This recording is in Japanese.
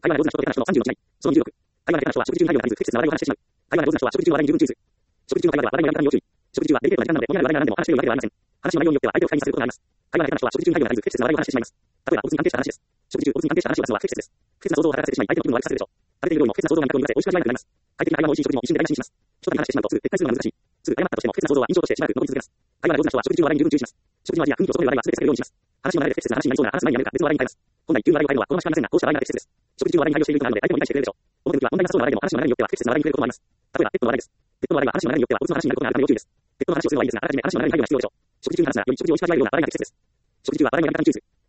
会話が上手な人と下手な人の30の違い。その26。会話が下手な人は食事中に内容が足りず不適切な話題を話してしまう。会話が上手な人は食事中の話題に十分注意する。食事中の会話では話題のやり方に要注意。食事中はデリケートな時間なので、ぼんやり話題が何でも話しているわけではありません。話の内容によっては相手を不快にさせることがあります。会話が下手な人は食事中に配慮が足りず不適切な話題を話してしまいます。例えば、おつに関係した話です。食事中、おつに関係した話を出すのは不適切です。不適切な想像を働かせてしまい、相手の気分を悪くさせるでしょう。食べている料理も不適切な想像が味覚を濁せ、美味しく味わえなくなります。快適な会話も美味しい食事も一瞬で台無しにします。一人に話してしまうとすぐ撤回するのが難しい。すぐ謝ったとしても不適切な想像は印象としてしばらく残り続けます。会話が上手な人は食事中の話題に十分注意します。食事の味や雰囲気を損ねる話題は全て避けるようにします。話の流れで不適切な話になりそうな話前にやめるか別の話題に変えます。本来急な話題を変えるのは好ましくありませんが、こうした場合が適切です。食事中の話題に配慮していることなので相手も理解してくれるでしょう。表向きは問題なさそうな話題でも話の流れによっては不適切な話題に触れることもあります。例えば、ペットの話題です。ペットの話題は話の流れによってはおつの話になることがあるため要注意です。ペットの話をするのはいいですが、あらかじめ話の流れに配慮が必要でしょう。食事中に話すならより食事を美味しく味わえるような話題が適切です。食事中は話題のやり方に注意する。